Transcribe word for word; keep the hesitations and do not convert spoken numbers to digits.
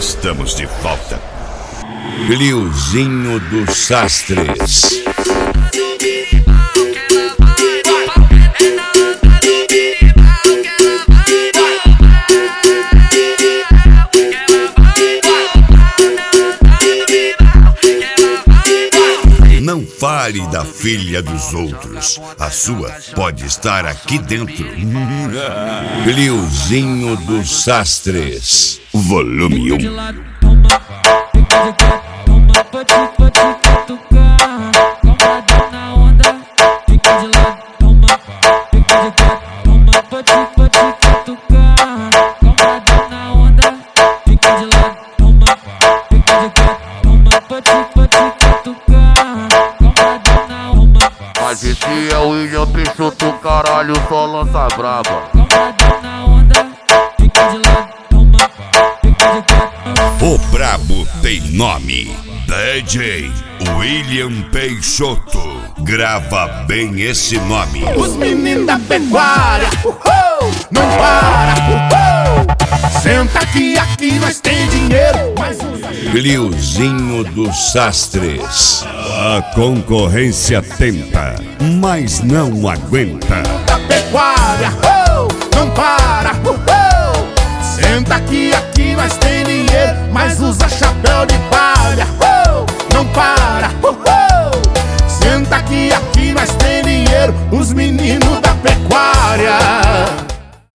Estamos de volta. Liozinho dos Sastres. Não fale da filha dos outros. A sua pode estar aqui dentro. Liozinho dos Sastres. Volume um. Mas esse é o William Peixoto, caralho, só lança braba. O brabo tem nome. D J William Peixoto. Grava bem esse nome. Os meninos da pecuária, uhul, não para, uhul. Senta aqui, aqui nós tem dinheiro. Mais um... Liozinho dos Sastres. A concorrência tenta, mas não aguenta. Da pecuária, uhul, não para, uhul. Senta aqui, aqui nós tem dinheiro.